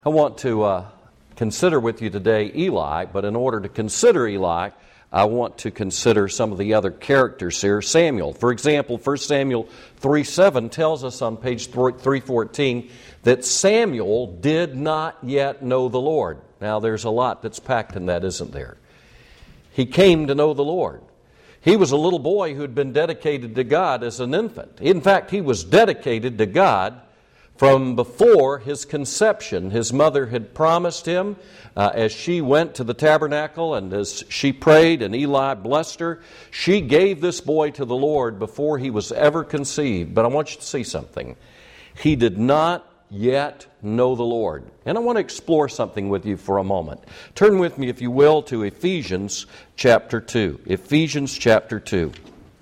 I want to consider with you today Eli, but in order to consider Eli, I want to consider some of the other characters here. Samuel, for example, 1 Samuel 3:7 tells us on page 314 that Samuel did not yet know the Lord. Now, there's a lot that's packed in that, isn't there? He came to know the Lord. He was a little boy who had been dedicated to God as an infant. In fact, he was dedicated to God from before his conception. His mother had promised him as she went to the tabernacle and as she prayed and Eli blessed her, she gave this boy to the Lord before he was ever conceived. But I want you to see something. He did not yet know the Lord. And I want to explore something with you for a moment. Turn with me, if you will, to Ephesians chapter 2. Ephesians chapter 2.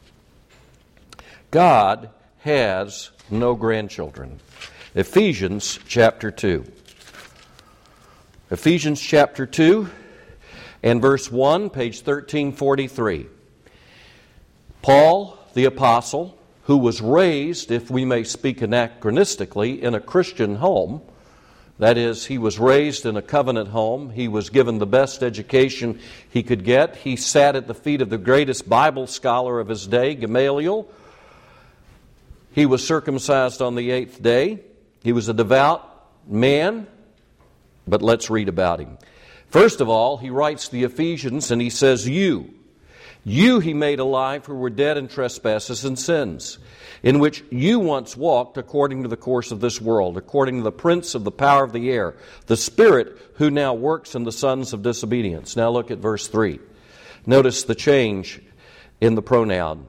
God has no grandchildren. Ephesians chapter 2. Ephesians chapter 2 and verse 1, page 1343. Paul, the apostle, who was raised, if we may speak anachronistically, in a Christian home. That is, he was raised in a covenant home. He was given the best education he could get. He sat at the feet of the greatest Bible scholar of his day, Gamaliel. He was circumcised on the 8th day. He was a devout man, but let's read about him. First of all, he writes the Ephesians and he says, You he made alive who were dead in trespasses and sins, in which you once walked according to the course of this world, according to the prince of the power of the air, the spirit who now works in the sons of disobedience. Now look at verse 3. Notice the change in the pronoun.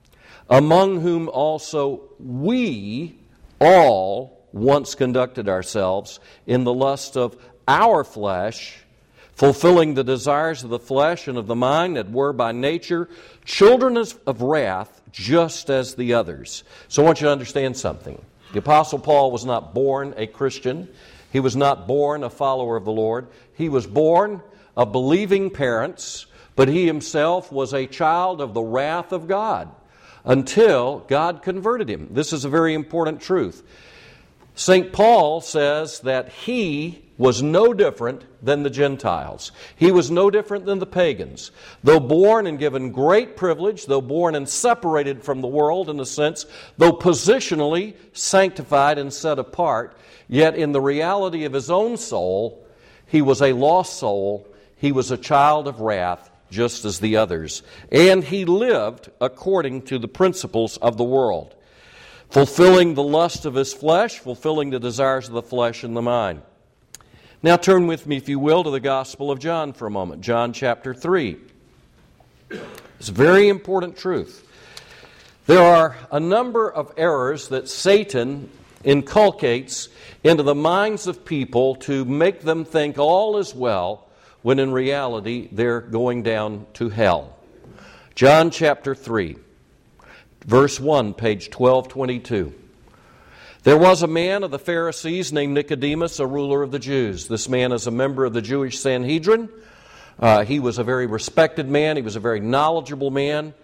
Among whom also we all once conducted ourselves in the lust of our flesh, fulfilling the desires of the flesh and of the mind, that were by nature children of wrath, just as the others. So I want you to understand something. The Apostle Paul was not born a Christian. He was not born a follower of the Lord. He was born of believing parents, but he himself was a child of the wrath of God until God converted him. This is a very important truth. St. Paul says that he was no different than the Gentiles. He was no different than the pagans. Though born and given great privilege, though born and separated from the world in a sense, though positionally sanctified and set apart, yet in the reality of his own soul, he was a lost soul. He was a child of wrath, just as the others. And he lived according to the principles of the world, fulfilling the lust of his flesh, fulfilling the desires of the flesh and the mind. Now turn with me, if you will, to the Gospel of John for a moment. John chapter 3. It's a very important truth. There are a number of errors that Satan inculcates into the minds of people to make them think all is well, when in reality they're going down to hell. John chapter 3. Verse 1, page 1222. There was a man of the Pharisees named Nicodemus, a ruler of the Jews. This man is a member of the Jewish Sanhedrin. He was a very respected man. He was a very knowledgeable man.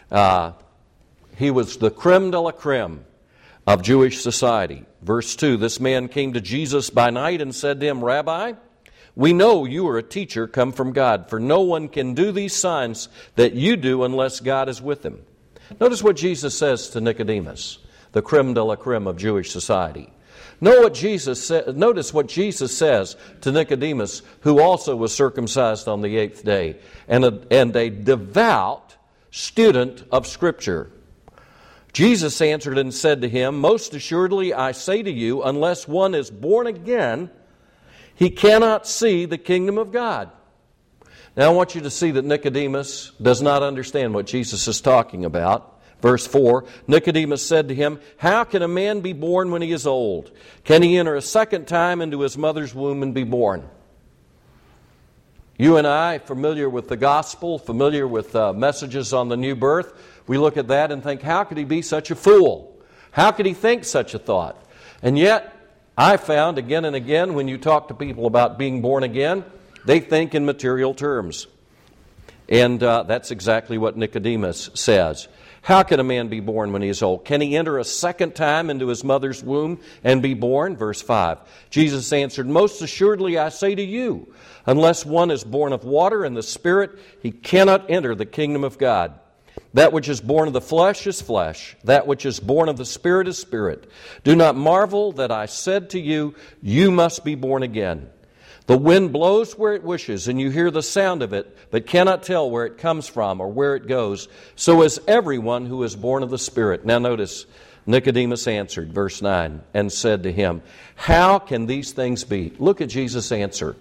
He was the creme de la creme of Jewish society. Verse 2, this man came to Jesus by night and said to him, Rabbi, we know you are a teacher come from God, for no one can do these signs that you do unless God is with him. Notice what Jesus says to Nicodemus, the creme de la creme of Jewish society. Notice what Jesus says to Nicodemus, who also was circumcised on the 8th day, and a devout student of Scripture. Jesus answered and said to him, Most assuredly I say to you, unless one is born again, he cannot see the kingdom of God. Now I want you to see that Nicodemus does not understand what Jesus is talking about. Verse 4, Nicodemus said to him, How can a man be born when he is old? Can he enter a second time into his mother's womb and be born? You and I, familiar with the gospel, familiar with messages on the new birth, we look at that and think, how could he be such a fool? How could he think such a thought? And yet, I found again and again when you talk to people about being born again, they think in material terms. And that's exactly what Nicodemus says. How can a man be born when he is old? Can he enter a second time into his mother's womb and be born? Verse 5. Jesus answered, most assuredly I say to you, unless one is born of water and the Spirit, he cannot enter the kingdom of God. That which is born of the flesh is flesh. That which is born of the Spirit is spirit. Do not marvel that I said to you, you must be born again. The wind blows where it wishes, and you hear the sound of it, but cannot tell where it comes from or where it goes. So is everyone who is born of the Spirit. Now notice, Nicodemus answered, verse 9, and said to him, how can these things be? Look at Jesus' answer.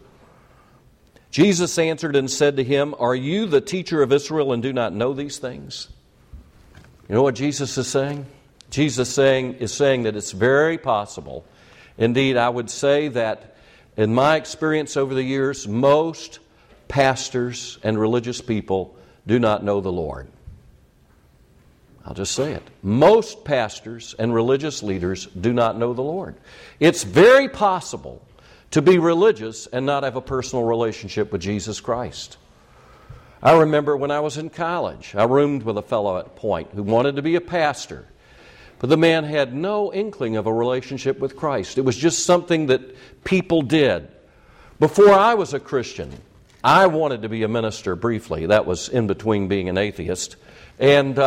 Jesus answered and said to him, are you the teacher of Israel and do not know these things? You know what Jesus is saying? Jesus is saying that it's very possible. Indeed, I would say that in my experience over the years, most pastors and religious people do not know the Lord. I'll just say it. Most pastors and religious leaders do not know the Lord. It's very possible to be religious and not have a personal relationship with Jesus Christ. I remember when I was in college, I roomed with a fellow at Point who wanted to be a pastor. But the man had no inkling of a relationship with Christ. It was just something that people did. Before I was a Christian, I wanted to be a minister briefly. That was in between being an atheist. And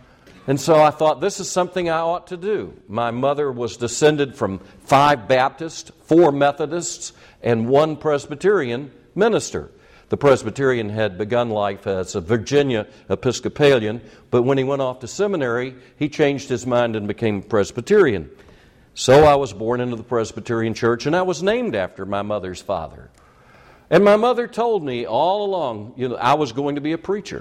so I thought, this is something I ought to do. My mother was descended from 5 Baptists, 4 Methodists, and 1 Presbyterian minister. The Presbyterian had begun life as a Virginia Episcopalian, but when he went off to seminary, he changed his mind and became Presbyterian. So I was born into the Presbyterian church, and I was named after my mother's father. And my mother told me all along, I was going to be a preacher.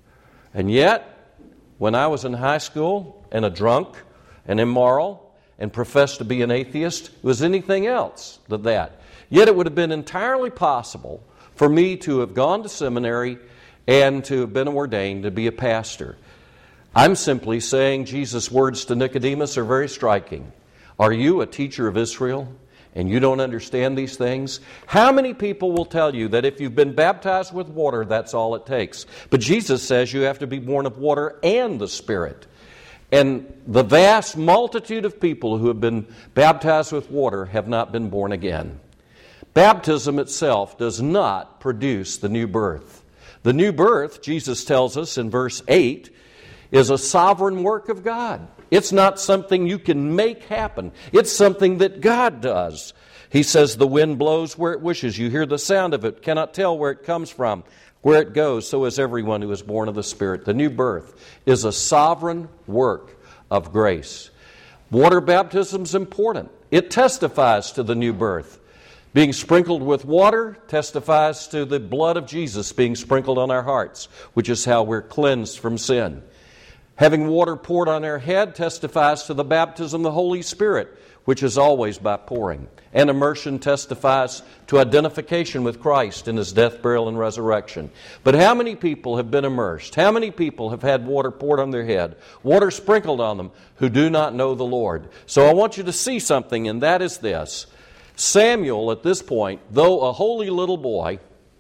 And yet, when I was in high school and a drunk and immoral and professed to be an atheist, it was anything else than that. Yet it would have been entirely possible for me to have gone to seminary and to have been ordained to be a pastor. I'm simply saying Jesus' words to Nicodemus are very striking. Are you a teacher of Israel and you don't understand these things? How many people will tell you that if you've been baptized with water, that's all it takes? But Jesus says you have to be born of water and the Spirit. And the vast multitude of people who have been baptized with water have not been born again. Baptism itself does not produce the new birth. The new birth, Jesus tells us in verse 8, is a sovereign work of God. It's not something you can make happen. It's something that God does. He says the wind blows where it wishes. You hear the sound of it, cannot tell where it comes from, where it goes. So is everyone who is born of the Spirit. The new birth is a sovereign work of grace. Water baptism is important. It testifies to the new birth. Being sprinkled with water testifies to the blood of Jesus being sprinkled on our hearts, which is how we're cleansed from sin. Having water poured on our head testifies to the baptism of the Holy Spirit, which is always by pouring. And immersion testifies to identification with Christ in His death, burial, and resurrection. But how many people have been immersed? How many people have had water poured on their head, water sprinkled on them, who do not know the Lord? So I want you to see something, and that is this. Samuel, at this point, though a holy little boy,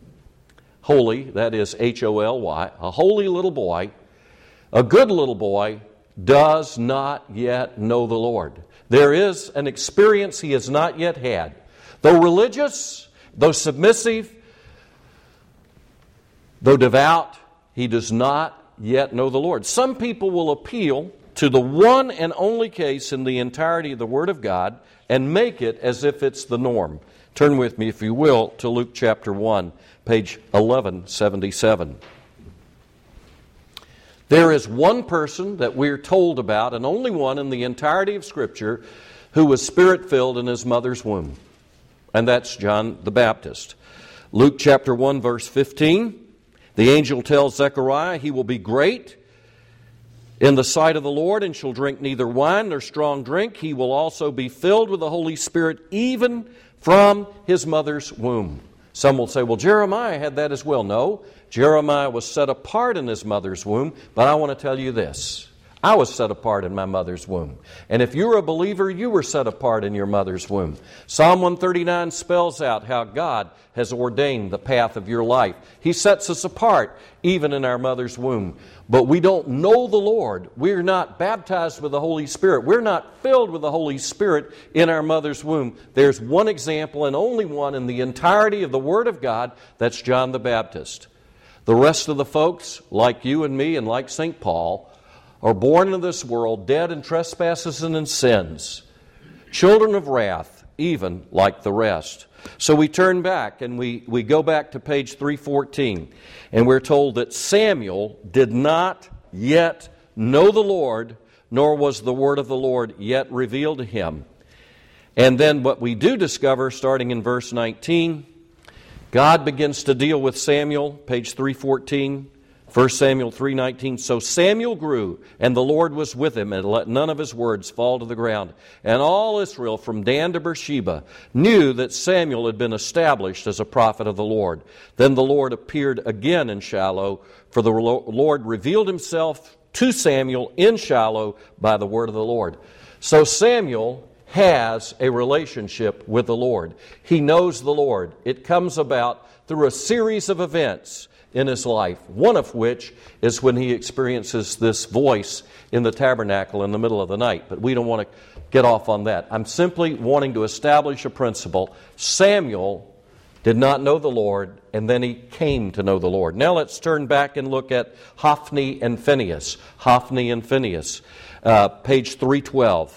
holy, that is H-O-L-Y, a holy little boy, a good little boy, does not yet know the Lord. There is an experience he has not yet had. Though religious, though submissive, though devout, he does not yet know the Lord. Some people will appeal to the one and only case in the entirety of the Word of God and make it as if it's the norm. Turn with me, if you will, to Luke chapter 1, page 1177. There is one person that we're told about, and only one in the entirety of Scripture, who was Spirit-filled in his mother's womb. And that's John the Baptist. Luke chapter 1, verse 15. The angel tells Zechariah he will be great in the sight of the Lord, and shall drink neither wine nor strong drink. He will also be filled with the Holy Spirit, even from his mother's womb. Some will say, well, Jeremiah had that as well. No, Jeremiah was set apart in his mother's womb, but I want to tell you this. I was set apart in my mother's womb. And if you're a believer, you were set apart in your mother's womb. Psalm 139 spells out how God has ordained the path of your life. He sets us apart even in our mother's womb. But we don't know the Lord. We're not baptized with the Holy Spirit. We're not filled with the Holy Spirit in our mother's womb. There's one example and only one in the entirety of the Word of God. That's John the Baptist. The rest of the folks, like you and me and like St. Paul, are born into this world dead in trespasses and in sins, children of wrath, even like the rest. So we turn back and we go back to page 314, and we're told that Samuel did not yet know the Lord, nor was the word of the Lord yet revealed to him. And then what we do discover, starting in verse 19, God begins to deal with Samuel, page 314, 1 Samuel 3:19. So Samuel grew, and the Lord was with him, and let none of his words fall to the ground. And all Israel, from Dan to Beersheba, knew that Samuel had been established as a prophet of the Lord. Then the Lord appeared again in Shiloh, for the Lord revealed himself to Samuel in Shiloh by the word of the Lord. So Samuel has a relationship with the Lord. He knows the Lord. It comes about through a series of events in his life, one of which is when he experiences this voice in the tabernacle in the middle of the night. But we don't want to get off on that. I'm simply wanting to establish a principle. Samuel did not know the Lord, and then he came to know the Lord. Now let's turn back and look at Hophni and Phinehas. Hophni and Phinehas, page 312.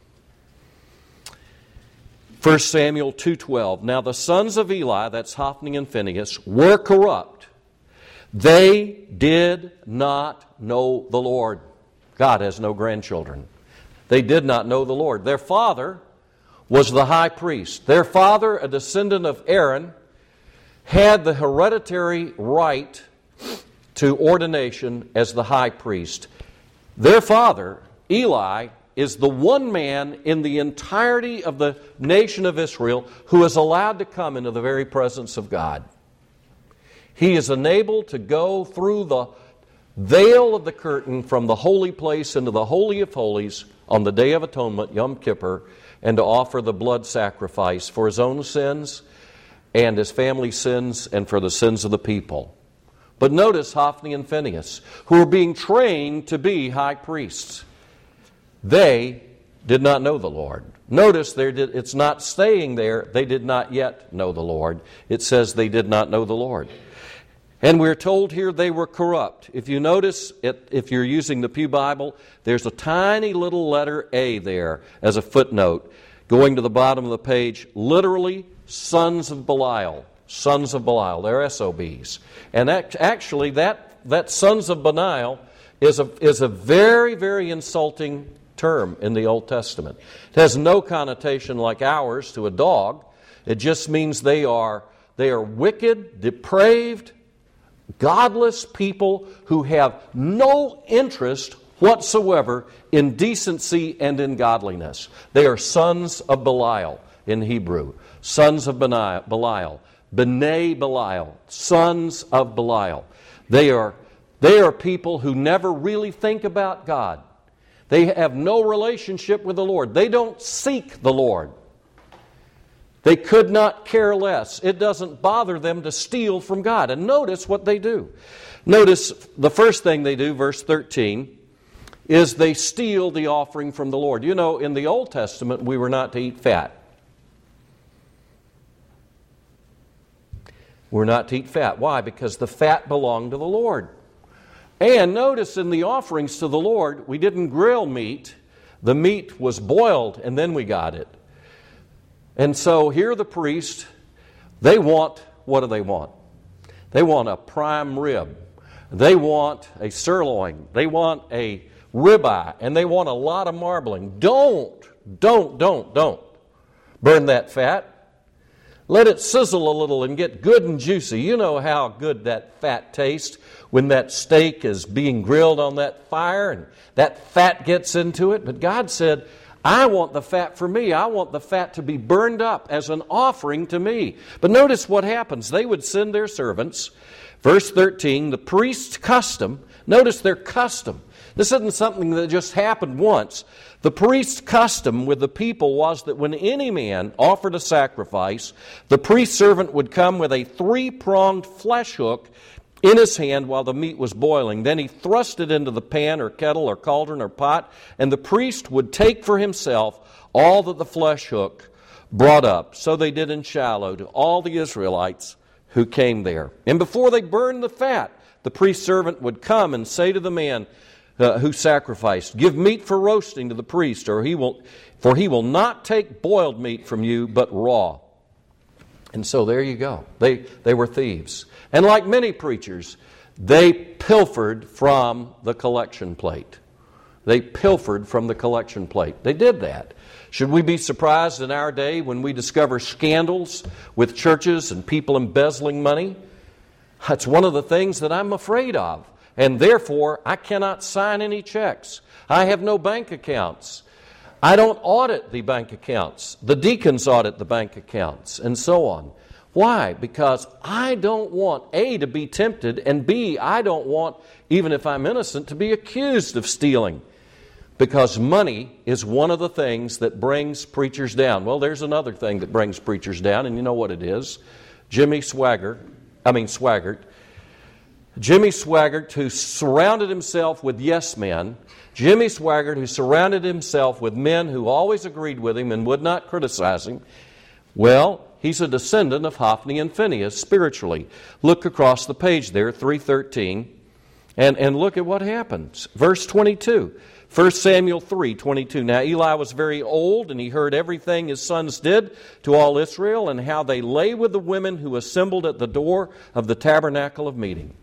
1 Samuel 2:12. Now the sons of Eli, that's Hophni and Phinehas, were corrupt. They did not know the Lord. God has no grandchildren. They did not know the Lord. Their father was the high priest. Their father, a descendant of Aaron, had the hereditary right to ordination as the high priest. Their father, Eli, is the one man in the entirety of the nation of Israel who is allowed to come into the very presence of God. He is enabled to go through the veil of the curtain from the holy place into the Holy of Holies on the Day of Atonement, Yom Kippur, and to offer the blood sacrifice for his own sins and his family's sins and for the sins of the people. But notice Hophni and Phinehas, who are being trained to be high priests. They did not know the Lord. Notice it's not staying there, they did not yet know the Lord. It says they did not know the Lord. And we're told here they were corrupt. If you notice, if you're using the Pew Bible, there's a tiny little letter A there as a footnote going to the bottom of the page, literally sons of Belial. Sons of Belial, they're SOBs. And actually that sons of Belial is a very, very insulting term in the Old Testament. It has no connotation like ours to a dog. It just means they are wicked, depraved, godless people who have no interest whatsoever in decency and in godliness. They are sons of Belial in Hebrew. Sons of Belial. B'nai Belial. Sons of Belial. They are people who never really think about God. They have no relationship with the Lord. They don't seek the Lord. They could not care less. It doesn't bother them to steal from God. And notice what they do. Notice the first thing they do, verse 13, is they steal the offering from the Lord. You know, in the Old Testament, we were not to eat fat. We're not to eat fat. Why? Because the fat belonged to the Lord. And notice in the offerings to the Lord, we didn't grill meat. The meat was boiled, and then we got it. And so here the priests, what do they want? They want a prime rib. They want a sirloin. They want a ribeye. And they want a lot of marbling. Don't burn that fat. Let it sizzle a little and get good and juicy. You know how good that fat tastes when that steak is being grilled on that fire and that fat gets into it. But God said, I want the fat for me. I want the fat to be burned up as an offering to me. But notice what happens. They would send their servants. Verse 13, the priest's custom. Notice their custom. This isn't something that just happened once. The priest's custom with the people was that when any man offered a sacrifice, the priest servant would come with a 3-pronged flesh hook in his hand while the meat was boiling. Then he thrust it into the pan or kettle or cauldron or pot, and the priest would take for himself all that the flesh hook brought up. So they did in Shiloh to all the Israelites who came there. And before they burned the fat, the priest servant would come and say to the man who sacrificed, "Give meat for roasting to the priest, for he will not take boiled meat from you, but raw." And so there you go. They were thieves. And like many preachers, they pilfered from the collection plate. They pilfered from the collection plate. They did that. Should we be surprised in our day when we discover scandals with churches and people embezzling money? That's one of the things that I'm afraid of. And therefore, I cannot sign any checks. I have no bank accounts. I don't audit the bank accounts. The deacons audit the bank accounts, and so on. Why? Because I don't want, A, to be tempted, and B, I don't want, even if I'm innocent, to be accused of stealing. Because money is one of the things that brings preachers down. Well, there's another thing that brings preachers down, and you know what it is. Jimmy Swaggart, who surrounded himself with yes men. Jimmy Swaggart, who surrounded himself with men who always agreed with him and would not criticize him. Well, he's a descendant of Hophni and Phinehas spiritually. Look across the page there, 3:13, and look at what happens. Verse 22. 1 Samuel 3:22. Now Eli was very old, and he heard everything his sons did to all Israel, and how they lay with the women who assembled at the door of the tabernacle of meeting.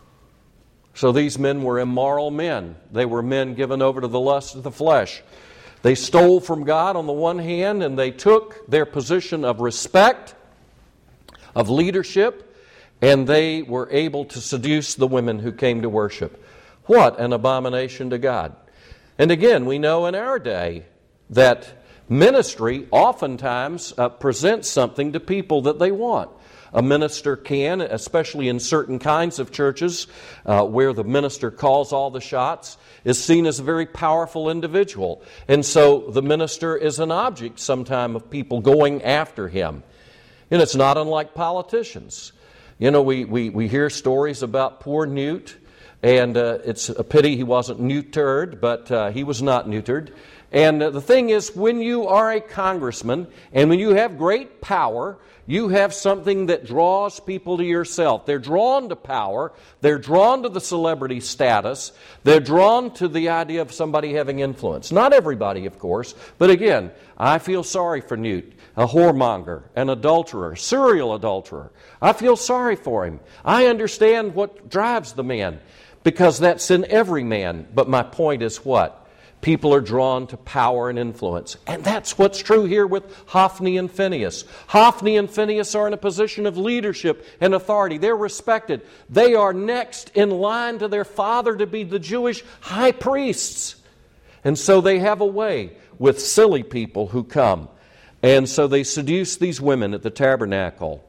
So these men were immoral men. They were men given over to the lust of the flesh. They stole from God on the one hand, and they took their position of respect, of leadership, and they were able to seduce the women who came to worship. What an abomination to God. And again, we know in our day that ministry oftentimes presents something to people that they want. A minister can, especially in certain kinds of churches where the minister calls all the shots, is seen as a very powerful individual. And so the minister is an object sometime of people going after him. And it's not unlike politicians. You know, we hear stories about poor Newt, and it's a pity he wasn't neutered, but he was not neutered. And the thing is, when you are a congressman and when you have great power, you have something that draws people to yourself. They're drawn to power. They're drawn to the celebrity status. They're drawn to the idea of somebody having influence. Not everybody, of course, but again, I feel sorry for Newt, a whoremonger, an adulterer, serial adulterer. I feel sorry for him. I understand what drives the man, because that's in every man. But my point is what? People are drawn to power and influence. And that's what's true here with Hophni and Phinehas. Hophni and Phinehas are in a position of leadership and authority. They're respected. They are next in line to their father to be the Jewish high priests. And so they have a way with silly people who come. And so they seduce these women at the tabernacle.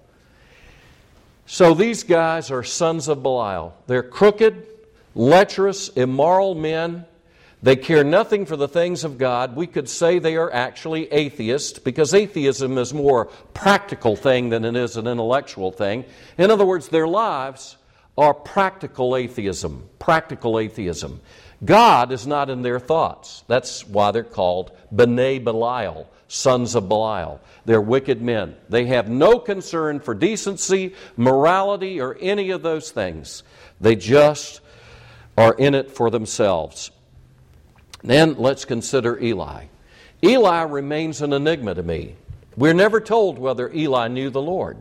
So these guys are sons of Belial. They're crooked, lecherous, immoral men. They care nothing for the things of God. We could say they are actually atheists, because atheism is more a practical thing than it is an intellectual thing. In other words, their lives are practical atheism. Practical atheism. God is not in their thoughts. That's why they're called B'nai Belial, sons of Belial. They're wicked men. They have no concern for decency, morality, or any of those things. They just are in it for themselves. Then let's consider Eli. Eli remains an enigma to me. We're never told whether Eli knew the Lord.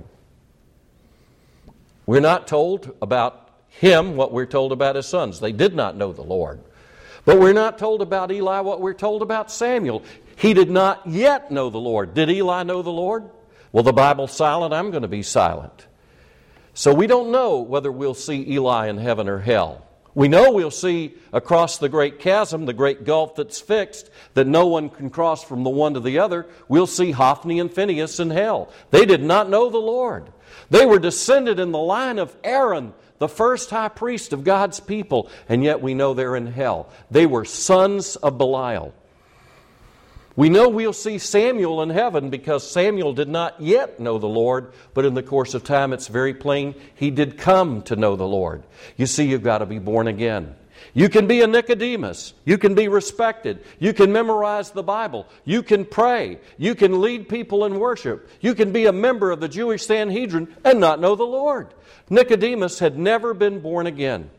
We're not told about him what we're told about his sons. They did not know the Lord. But we're not told about Eli what we're told about Samuel. He did not yet know the Lord. Did Eli know the Lord? Well, the Bible's silent. I'm going to be silent. So we don't know whether we'll see Eli in heaven or hell. We know we'll see across the great chasm, the great gulf that's fixed, that no one can cross from the one to the other. We'll see Hophni and Phinehas in hell. They did not know the Lord. They were descended in the line of Aaron, the first high priest of God's people, and yet we know they're in hell. They were sons of Belial. We know we'll see Samuel in heaven because Samuel did not yet know the Lord, but in the course of time it's very plain he did come to know the Lord. You see, you've got to be born again. You can be a Nicodemus. You can be respected. You can memorize the Bible. You can pray. You can lead people in worship. You can be a member of the Jewish Sanhedrin and not know the Lord. Nicodemus had never been born again.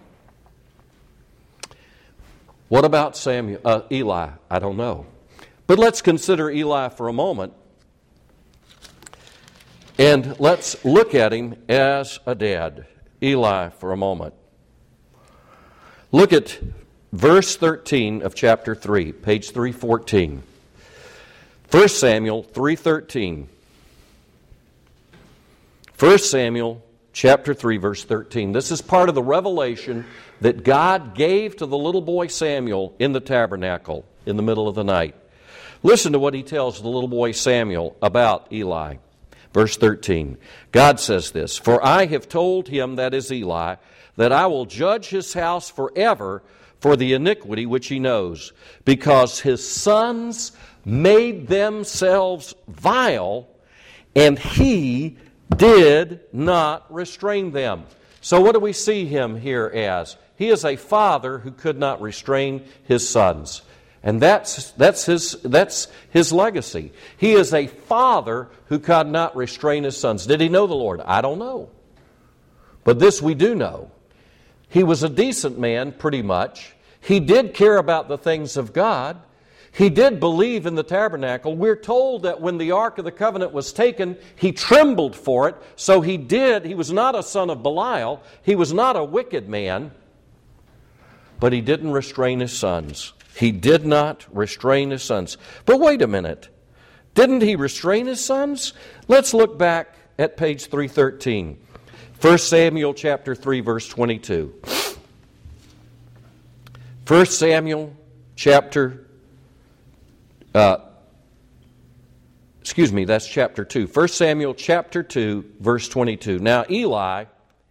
What about Eli? I don't know. But let's consider Eli for a moment. And let's look at him as a dad. Eli for a moment. Look at verse 13 of chapter 3, page 314. 1 Samuel 3:13. 1 Samuel chapter 3, verse 13. This is part of the revelation that God gave to the little boy Samuel in the tabernacle in the middle of the night. Listen to what he tells the little boy Samuel about Eli. Verse 13. God says this, "For I have told him," that is Eli, "that I will judge his house forever for the iniquity which he knows, because his sons made themselves vile, and he did not restrain them." So what do we see him here as? He is a father who could not restrain his sons. And that's his legacy. He is a father who could not restrain his sons. Did he know the Lord? I don't know. But this we do know. He was a decent man, pretty much. He did care about the things of God. He did believe in the tabernacle. We're told that when the Ark of the Covenant was taken, he trembled for it. So he did. He was not a son of Belial. He was not a wicked man. But he didn't restrain his sons. He did not restrain his sons. But wait a minute. Didn't he restrain his sons? Let's look back at page 313. 1 Samuel chapter 3, verse 22. 1 Samuel chapter... that's chapter 2. 1 Samuel chapter 2, verse 22. Now Eli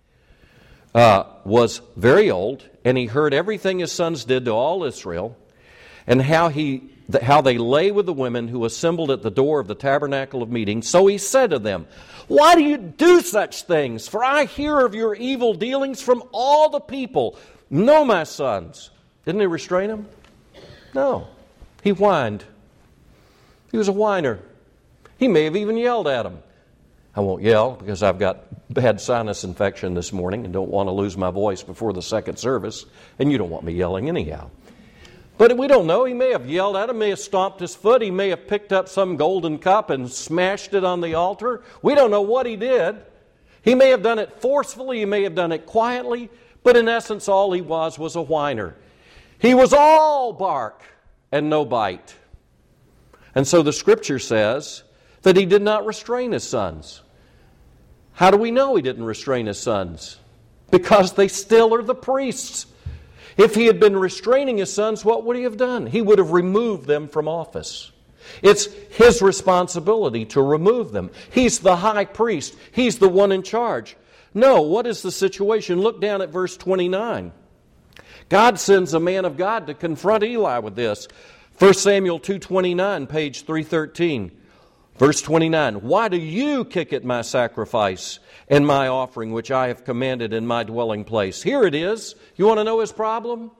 was very old, and he heard everything his sons did to all Israel, and how they lay with the women who assembled at the door of the tabernacle of meeting. So he said to them, "Why do you do such things? For I hear of your evil dealings from all the people. No, my sons." Didn't he restrain them? No. He whined. He was a whiner. He may have even yelled at them. I won't yell because I've got bad sinus infection this morning and don't want to lose my voice before the second service, and you don't want me yelling anyhow. But we don't know. He may have yelled at him, may have stomped his foot, he may have picked up some golden cup and smashed it on the altar. We don't know what he did. He may have done it forcefully, he may have done it quietly, but in essence all he was a whiner. He was all bark and no bite. And so the Scripture says that he did not restrain his sons. How do we know he didn't restrain his sons? Because they still are the priests. If he had been restraining his sons, what would he have done? He would have removed them from office. It's his responsibility to remove them. He's the high priest. He's the one in charge. No, what is the situation? Look down at verse 29. God sends a man of God to confront Eli with this. 1 Samuel 2:29, page 313. Verse 29, "Why do you kick at my sacrifice and my offering, which I have commanded in my dwelling place?" Here it is. You want to know his problem?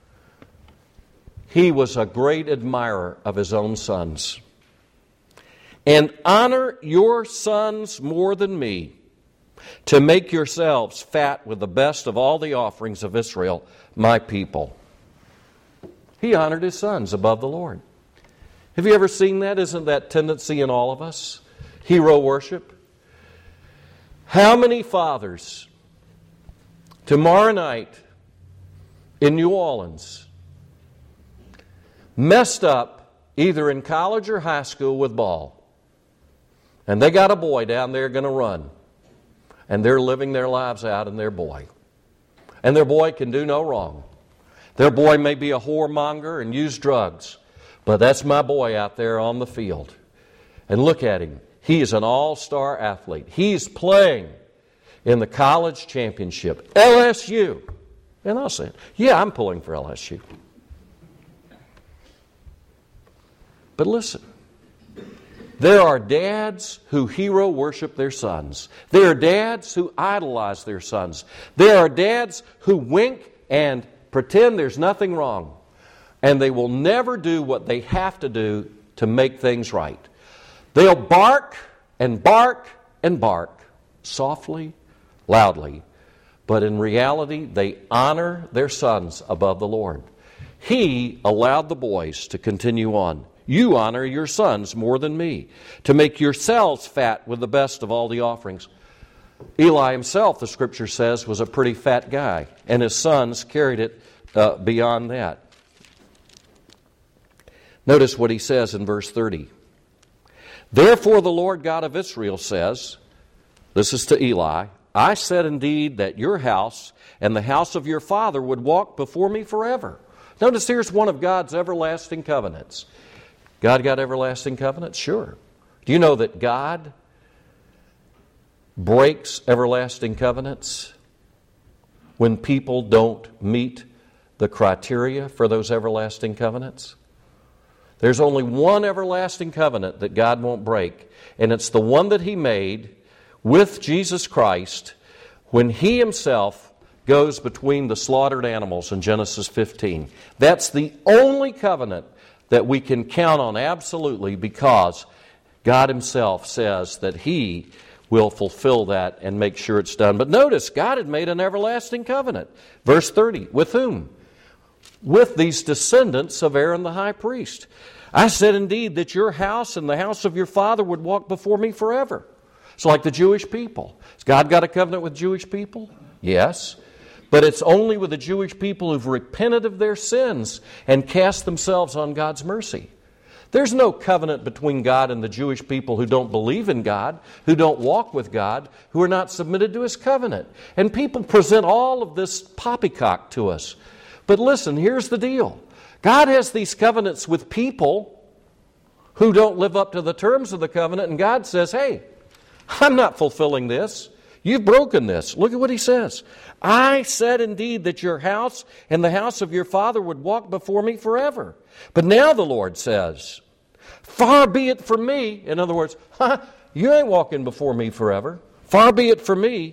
He was a great admirer of his own sons. "And honor your sons more than me, to make yourselves fat with the best of all the offerings of Israel, my people." He honored his sons above the Lord. Have you ever seen that? Isn't that tendency in all of us? Hero worship. How many fathers tomorrow night in New Orleans messed up either in college or high school with ball? And they got a boy down there going to run. And they're living their lives out in their boy. And their boy can do no wrong. Their boy may be a whoremonger and use drugs. But that's my boy out there on the field. And look at him. He is an all-star athlete. He's playing. in the college championship, LSU. And I'll say, yeah, I'm pulling for LSU. But listen, there are dads who hero worship their sons. There are dads who idolize their sons. There are dads who wink and pretend there's nothing wrong. And they will never do what they have to do to make things right. They'll bark and bark and bark, softly, loudly. But in reality, they honor their sons above the Lord. He allowed the boys to continue on. You honor your sons more than me, to make yourselves fat with the best of all the offerings. Eli himself, the Scripture says, was a pretty fat guy, and his sons carried it beyond that. Notice what he says in verse 30. Therefore the Lord God of Israel says, this is to Eli, I said indeed that your house and the house of your father would walk before me forever. Notice here's one of God's everlasting covenants. God got everlasting covenants? Sure. Do you know that God breaks everlasting covenants when people don't meet the criteria for those everlasting covenants? There's only one everlasting covenant that God won't break, and it's the one that He made with Jesus Christ when He Himself goes between the slaughtered animals in Genesis 15. That's the only covenant that we can count on absolutely, because God Himself says that He will fulfill that and make sure it's done. But notice, God had made an everlasting covenant. Verse 30, with whom? With these descendants of Aaron the high priest. I said indeed that your house and the house of your father would walk before me forever. It's like the Jewish people. Has God got a covenant with Jewish people? Yes. But it's only with the Jewish people who've repented of their sins and cast themselves on God's mercy. There's no covenant between God and the Jewish people who don't believe in God, who don't walk with God, who are not submitted to His covenant. And people present all of this poppycock to us. But listen, here's the deal. God has these covenants with people who don't live up to the terms of the covenant, and God says, hey, I'm not fulfilling this. You've broken this. Look at what He says. I said indeed that your house and the house of your father would walk before me forever. But now the Lord says, far be it from me. In other words, you ain't walking before me forever. Far be it from me.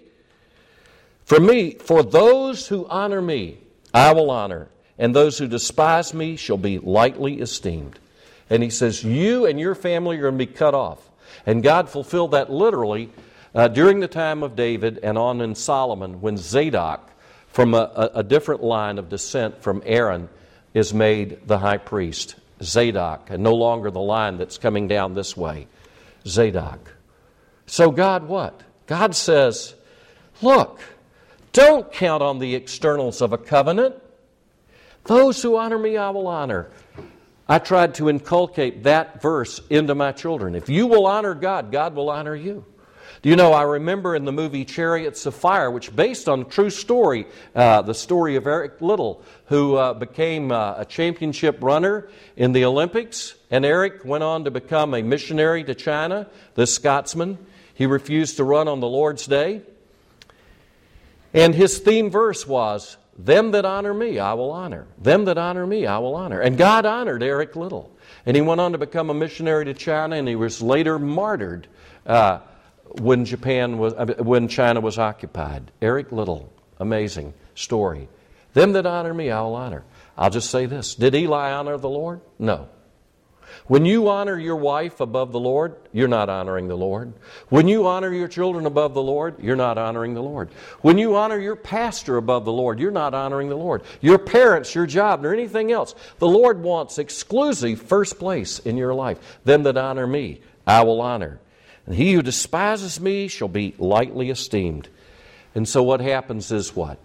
For those who honor me, I will honor, and those who despise me shall be lightly esteemed. And He says, you and your family are going to be cut off. And God fulfilled that literally during the time of David and on in Solomon, when Zadok, from a different line of descent from Aaron, is made the high priest. Zadok, and no longer the line that's coming down this way. Zadok. So God what? God says, look, don't count on the externals of a covenant. Those who honor me, I will honor. I tried to inculcate that verse into my children. If you will honor God, God will honor you. Do you know, I remember in the movie Chariots of Fire, which based on a true story, the story of Eric Liddell, who became a championship runner in the Olympics. And Eric went on to become a missionary to China, this Scotsman. He refused to run on the Lord's Day. And his theme verse was, them that honor me, I will honor. Them that honor me, I will honor. And God honored Eric Liddell. And he went on to become a missionary to China, and he was later martyred when China was occupied. Eric Liddell, amazing story. Them that honor me, I will honor. I'll just say this. Did Eli honor the Lord? No. When you honor your wife above the Lord, you're not honoring the Lord. When you honor your children above the Lord, you're not honoring the Lord. When you honor your pastor above the Lord, you're not honoring the Lord. Your parents, your job, or anything else. The Lord wants exclusive first place in your life. Them that honor me, I will honor. And he who despises me shall be lightly esteemed. And so what happens is what?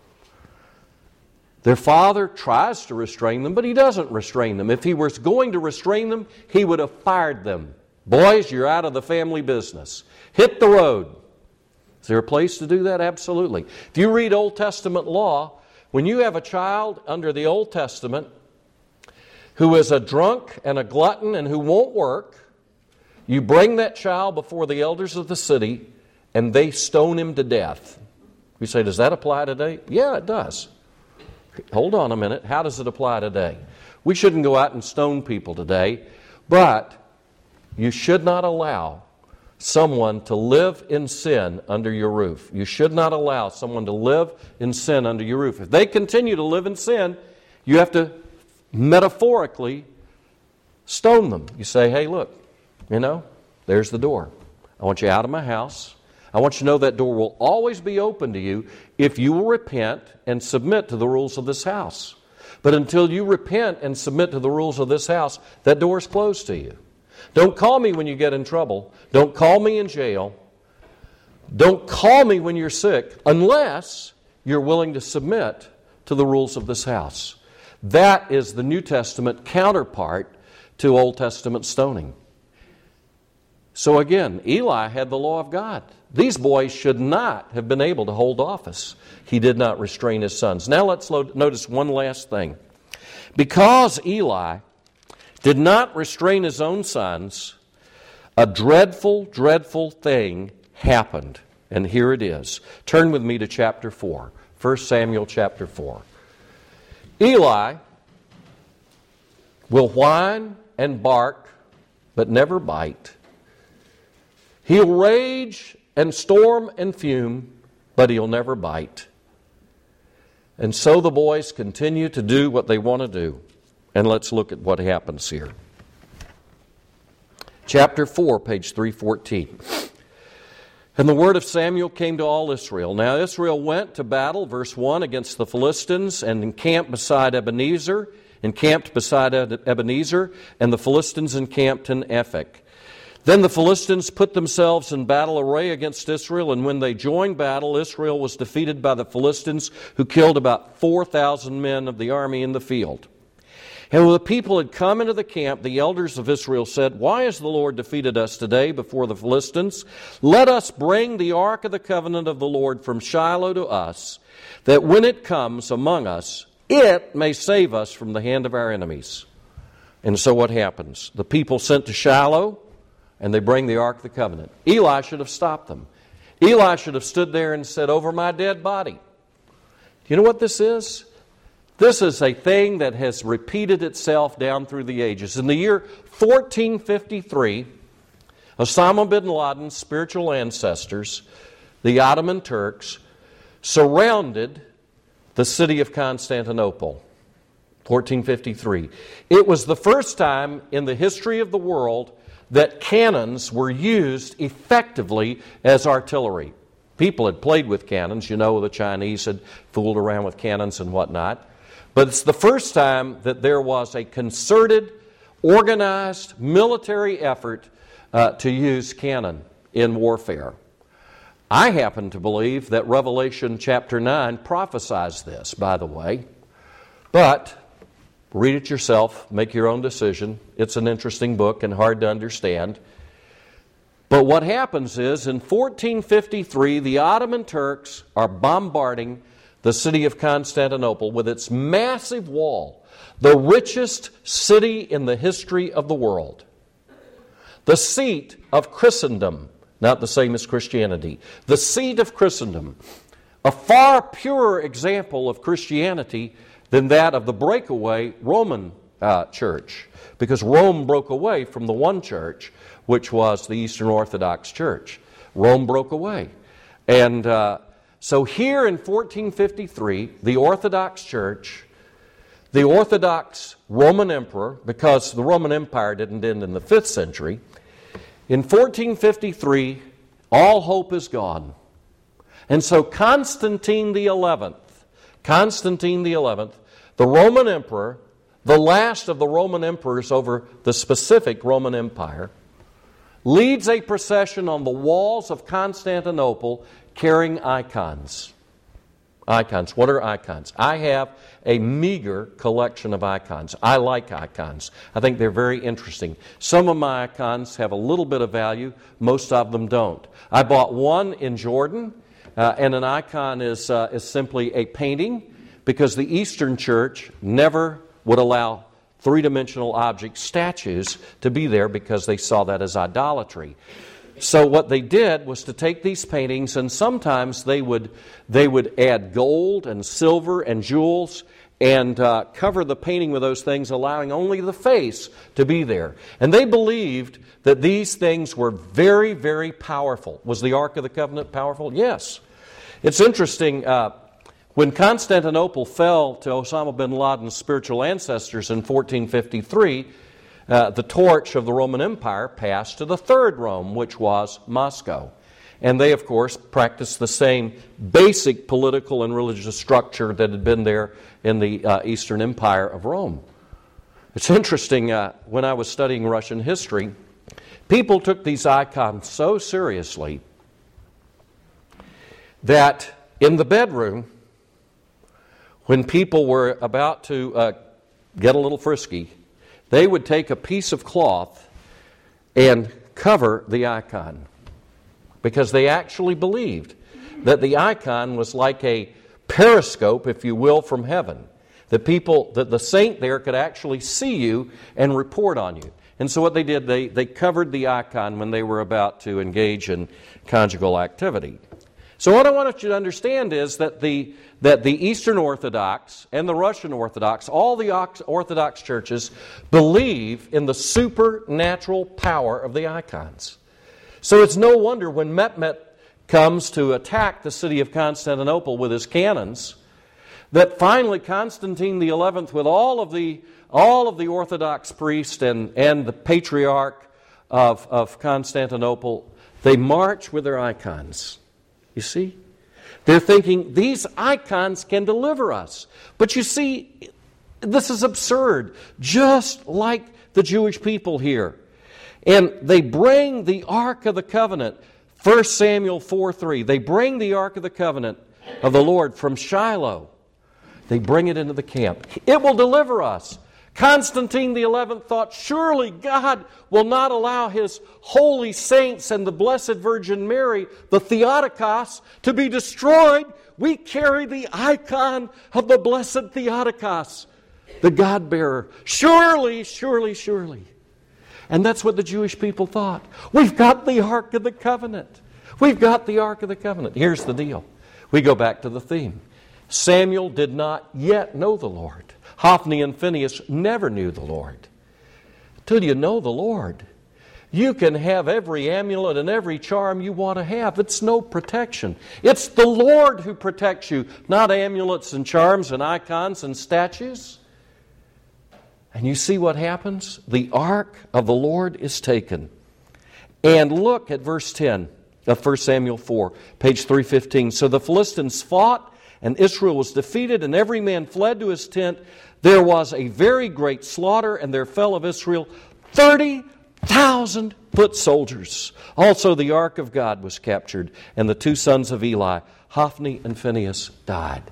Their father tries to restrain them, but he doesn't restrain them. If he was going to restrain them, he would have fired them. Boys, you're out of the family business. Hit the road. Is there a place to do that? Absolutely. If you read Old Testament law, when you have a child under the Old Testament who is a drunk and a glutton and who won't work, you bring that child before the elders of the city and they stone him to death. You say, does that apply today? Yeah, it does. Hold on a minute. How does it apply today? We shouldn't go out and stone people today, but you should not allow someone to live in sin under your roof. You should not allow someone to live in sin under your roof. If they continue to live in sin, you have to metaphorically stone them. You say, hey, look, there's the door. I want you out of my house. I want you to know that door will always be open to you if you will repent and submit to the rules of this house. But until you repent and submit to the rules of this house, that door is closed to you. Don't call me when you get in trouble. Don't call me in jail. Don't call me when you're sick unless you're willing to submit to the rules of this house. That is the New Testament counterpart to Old Testament stoning. So again, Eli had the law of God. These boys should not have been able to hold office. He did not restrain his sons. Now let's notice one last thing. Because Eli did not restrain his own sons, a dreadful, dreadful thing happened. And here it is. Turn with me to chapter 4. 1 Samuel chapter 4. Eli will whine and bark, but never bite. He'll rage and storm and fume, but he'll never bite. And so the boys continue to do what they want to do. And let's look at what happens here. Chapter 4, page 314. And the word of Samuel came to all Israel. Now Israel went to battle, verse 1, against the Philistines and encamped beside Ebenezer, and the Philistines encamped in Ephek. Then the Philistines put themselves in battle array against Israel, and when they joined battle, Israel was defeated by the Philistines, who killed about 4,000 men of the army in the field. And when the people had come into the camp, the elders of Israel said, "Why has the Lord defeated us today before the Philistines? Let us bring the ark of the covenant of the Lord from Shiloh to us, that when it comes among us, it may save us from the hand of our enemies." And so what happens? The people sent to Shiloh, and they bring the Ark of the Covenant. Eli should have stopped them. Eli should have stood there and said, "Over my dead body." Do you know what this is? This is a thing that has repeated itself down through the ages. In the year 1453, Osama bin Laden's spiritual ancestors, the Ottoman Turks, surrounded the city of Constantinople. 1453. It was the first time in the history of the world that cannons were used effectively as artillery. People had played with cannons. The Chinese had fooled around with cannons and whatnot. But it's the first time that there was a concerted, organized military effort to use cannon in warfare. I happen to believe that Revelation chapter 9 prophesies this, by the way. But read it yourself, make your own decision. It's an interesting book and hard to understand. But what happens is, in 1453, the Ottoman Turks are bombarding the city of Constantinople with its massive wall, the richest city in the history of the world. The seat of Christendom, not the same as Christianity, the seat of Christendom, a far purer example of Christianity than that of the breakaway Roman church, because Rome broke away from the one church, which was the Eastern Orthodox Church. Rome broke away. And so here in 1453, the Orthodox Church, the Orthodox Roman Emperor, because the Roman Empire didn't end in the 5th century, in 1453, all hope is gone. And so Constantine the 11th, the Roman Emperor, the last of the Roman emperors over the specific Roman Empire, leads a procession on the walls of Constantinople carrying icons. Icons. What are icons? I have a meager collection of icons. I like icons. I think they're very interesting. Some of my icons have a little bit of value. Most of them don't. I bought one in Jordan, and an icon is simply a painting, because the Eastern Church never would allow three-dimensional objects, statues, to be there because they saw that as idolatry. So what they did was to take these paintings, and sometimes they would add gold and silver and jewels and cover the painting with those things, allowing only the face to be there. And they believed that these things were very, very powerful. Was the Ark of the Covenant powerful? Yes. It's interesting, when Constantinople fell to Osama bin Laden's spiritual ancestors in 1453, the torch of the Roman Empire passed to the third Rome, which was Moscow. And they, of course, practiced the same basic political and religious structure that had been there in the Eastern Empire of Rome. It's interesting, when I was studying Russian history, people took these icons so seriously that in the bedroom, when people were about to get a little frisky, they would take a piece of cloth and cover the icon, because they actually believed that the icon was like a periscope, if you will, from heaven. That the saint there could actually see you and report on you. And so what they did, they covered the icon when they were about to engage in conjugal activity. So what I want you to understand is that the Eastern Orthodox and the Russian Orthodox, all the Orthodox churches, believe in the supernatural power of the icons. So it's no wonder when Mehmet comes to attack the city of Constantinople with his cannons, that finally Constantine the 11th, with all of the Orthodox priests and the patriarch of Constantinople, they march with their icons. You see? They're thinking, these icons can deliver us. But you see, this is absurd, just like the Jewish people here. And they bring the Ark of the Covenant, 1 Samuel 4:3. They bring the Ark of the Covenant of the Lord from Shiloh. They bring it into the camp. It will deliver us. Constantine the 11th thought, surely God will not allow His holy saints and the Blessed Virgin Mary, the Theotokos, to be destroyed. We carry the icon of the Blessed Theotokos, the God-bearer. Surely, surely, surely. And that's what the Jewish people thought. We've got the Ark of the Covenant. We've got the Ark of the Covenant. Here's the deal. We go back to the theme. Samuel did not yet know the Lord. Hophni and Phinehas never knew the Lord. Till you know the Lord, you can have every amulet and every charm you want to have. It's no protection. It's the Lord who protects you, not amulets and charms and icons and statues. And you see what happens? The ark of the Lord is taken. And look at verse 10 of 1 Samuel 4, page 315. So the Philistines fought, and Israel was defeated, and every man fled to his tent. There was a very great slaughter, and there fell of Israel 30,000 foot soldiers. Also the ark of God was captured, and the two sons of Eli, Hophni and Phinehas, died.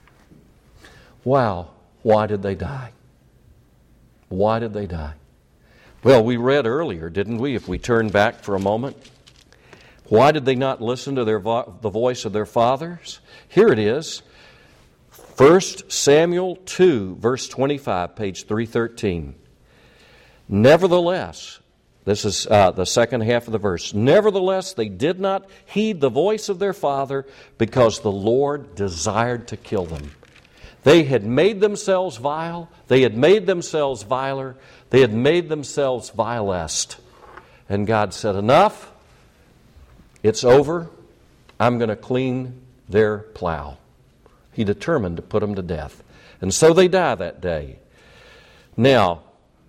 Wow, why did they die? Why did they die? Well, we read earlier, didn't we, if we turn back for a moment? Why did they not listen to the voice of their fathers? Here it is. 1 Samuel 2, verse 25, page 313. Nevertheless, this is the second half of the verse. Nevertheless, they did not heed the voice of their father, because the Lord desired to kill them. They had made themselves vile. They had made themselves viler. They had made themselves vilest. And God said, enough. It's over. I'm going to clean their plow. He determined to put them to death. And so they die that day. Now,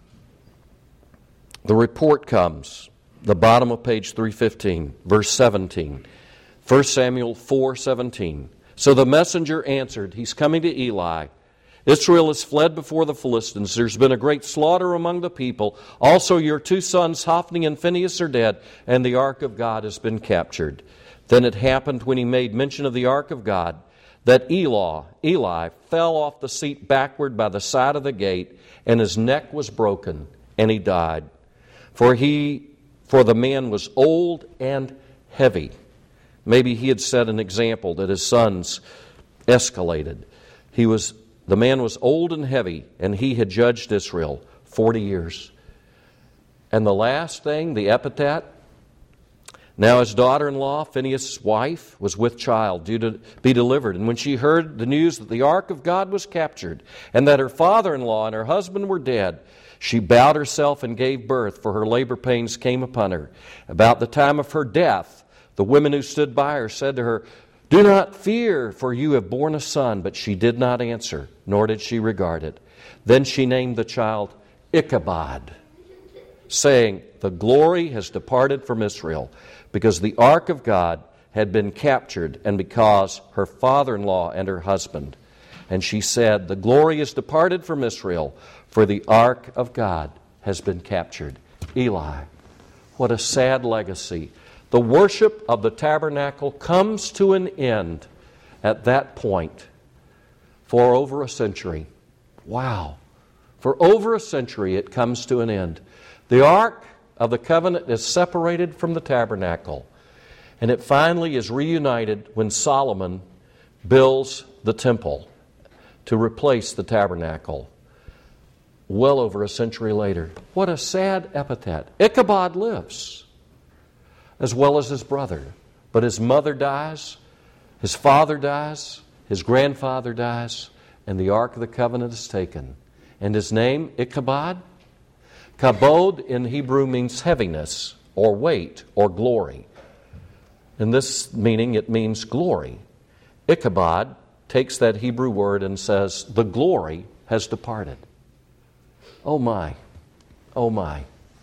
the report comes, the bottom of page 315, verse 17. 1 Samuel 4:17. So the messenger answered, he's coming to Eli. Israel has fled before the Philistines. There's been a great slaughter among the people. Also your two sons, Hophni and Phinehas, are dead, and the ark of God has been captured. Then it happened, when he made mention of the ark of God, that Eli fell off the seat backward by the side of the gate, and his neck was broken, and he died. For the man was old and heavy. Maybe he had set an example that his sons escalated. The man was old and heavy, and he had judged Israel 40 years. And the last thing, the epithet, Now his daughter-in-law, Phinehas' wife, was with child, due to be delivered. And when she heard the news that the ark of God was captured, and that her father-in-law and her husband were dead, she bowed herself and gave birth, for her labor pains came upon her. About the time of her death, the women who stood by her said to her, "Do not fear, for you have borne a son." But she did not answer, nor did she regard it. Then she named the child Ichabod, saying, "The glory has departed from Israel, because the ark of God had been captured, and because her father-in-law and her husband." And she said, "The glory has departed from Israel, for the ark of God has been captured." Eli, what a sad legacy. The worship of the tabernacle comes to an end at that point for over a century. Wow. For over a century it comes to an end. The Ark of the Covenant is separated from the tabernacle, and it finally is reunited when Solomon builds the temple to replace the tabernacle well over a century later. What a sad epithet. Ichabod lives, as well as his brother, but his mother dies, his father dies, his grandfather dies, and the Ark of the Covenant is taken. And his name, Ichabod? Kabod in Hebrew means heaviness, or weight, or glory. In this meaning, it means glory. Ichabod takes that Hebrew word and says, the glory has departed. Oh my, oh my.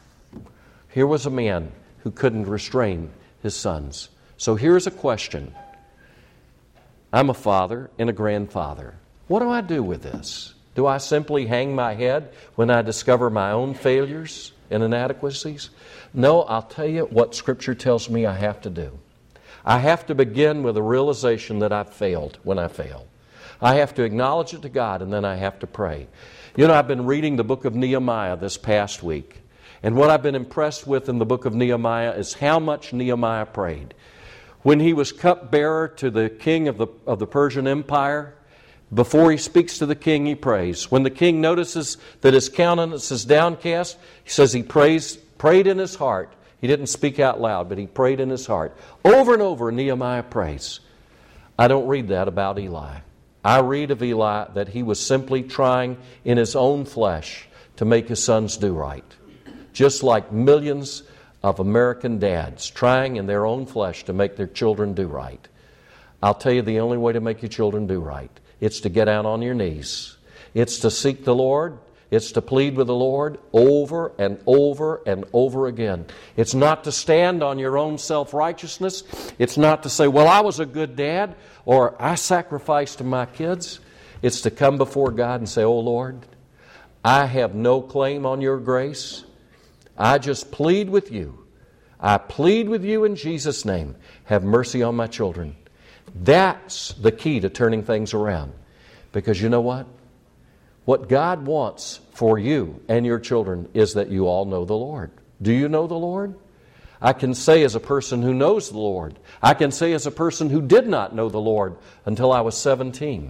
Here was a man who couldn't restrain his sons. So here's a question. I'm a father and a grandfather. What do I do with this? Do I simply hang my head when I discover my own failures and inadequacies? No, I'll tell you what Scripture tells me I have to do. I have to begin with a realization that I've failed when I fail. I have to acknowledge it to God, and then I have to pray. You know, I've been reading the book of Nehemiah this past week, and what I've been impressed with in the book of Nehemiah is how much Nehemiah prayed. When he was cupbearer to the king of the Persian Empire, before he speaks to the king, he prays. When the king notices that his countenance is downcast, he says he prayed in his heart. He didn't speak out loud, but he prayed in his heart. Over and over, Nehemiah prays. I don't read that about Eli. I read of Eli that he was simply trying in his own flesh to make his sons do right. Just like millions of American dads trying in their own flesh to make their children do right. I'll tell you the only way to make your children do right. It's to get down on your knees. It's to seek the Lord. It's to plead with the Lord over and over and over again. It's not to stand on your own self-righteousness. It's not to say, well, I was a good dad, or I sacrificed to my kids. It's to come before God and say, oh Lord, I have no claim on your grace. I just plead with you. I plead with you in Jesus' name. Have mercy on my children. That's the key to turning things around. Because you know what? What God wants for you and your children is that you all know the Lord. Do you know the Lord? I can say as a person who knows the Lord. I can say as a person who did not know the Lord until I was 17.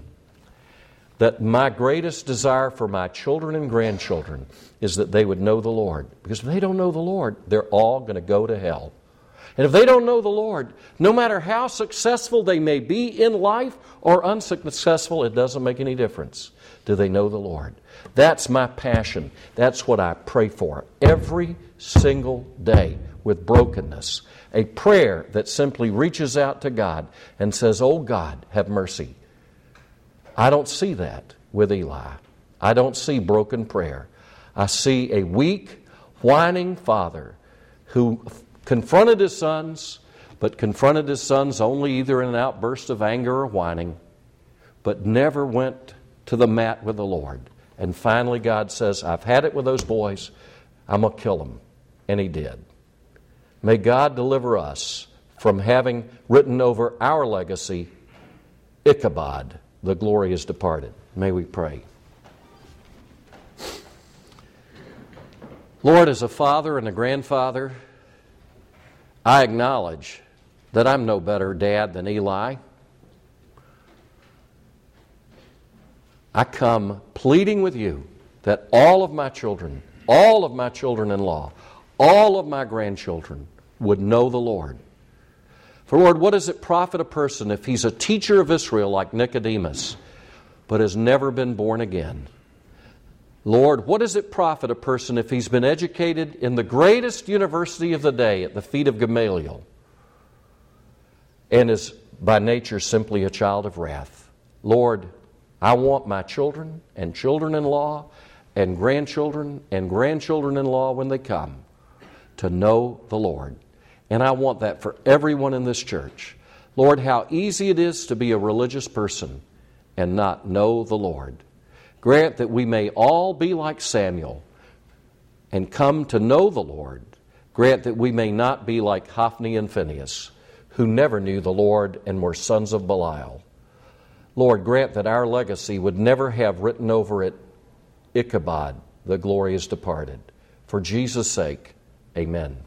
That my greatest desire for my children and grandchildren is that they would know the Lord. Because if they don't know the Lord, they're all going to go to hell. And if they don't know the Lord, no matter how successful they may be in life or unsuccessful, it doesn't make any difference. Do they know the Lord? That's my passion. That's what I pray for every single day with brokenness. A prayer that simply reaches out to God and says, oh God, have mercy. I don't see that with Eli. I don't see broken prayer. I see a weak, whining father who confronted his sons, but confronted his sons only either in an outburst of anger or whining, but never went to the mat with the Lord. And finally God says, I've had it with those boys. I'm going to kill them. And he did. May God deliver us from having written over our legacy, Ichabod, the glory is departed. May we pray. Lord, as a father and a grandfather, I acknowledge that I'm no better dad than Eli. I come pleading with you that all of my children, all of my children-in-law, all of my grandchildren would know the Lord. For Lord, what does it profit a person if he's a teacher of Israel like Nicodemus, but has never been born again? Lord, what does it profit a person if he's been educated in the greatest university of the day at the feet of Gamaliel and is by nature simply a child of wrath? Lord, I want my children and children-in-law and grandchildren-in-law when they come to know the Lord. And I want that for everyone in this church. Lord, how easy it is to be a religious person and not know the Lord. Grant that we may all be like Samuel and come to know the Lord. Grant that we may not be like Hophni and Phinehas, who never knew the Lord and were sons of Belial. Lord, grant that our legacy would never have written over it, Ichabod, the glory is departed. For Jesus' sake, amen.